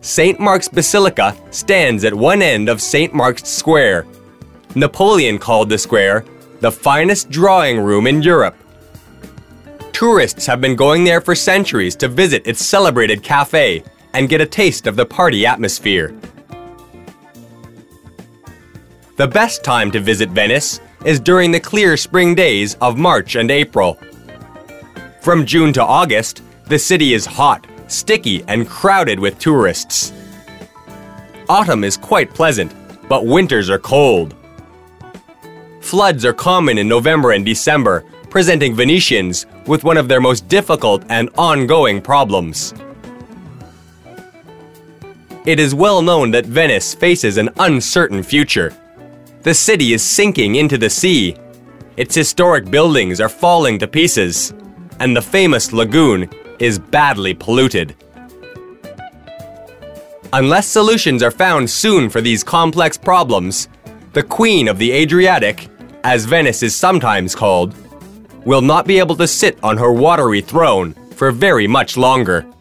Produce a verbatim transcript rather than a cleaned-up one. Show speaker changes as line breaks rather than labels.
Saint Mark's Basilica stands at one end of Saint Mark's Square. Napoleon called the square the finest drawing room in Europe. Tourists have been going there for centuries to visit its celebrated cafe and get a taste of the party atmosphere. The best time to visit Venice is during the clear spring days of March and April. From June to August, the city is hot, sticky, and crowded with tourists. Autumn is quite pleasant, but winters are cold. Floods are common in November and December, presenting Venetians with one of their most difficult and ongoing problems. It is well known that Venice faces an uncertain future. The city is sinking into the sea. Its historic buildings are falling to pieces, and the famous lagoon is badly polluted. Unless solutions are found soon for these complex problems, the Queen of the Adriatic, as Venice is sometimes called, will not be able to sit on her watery throne for very much longer.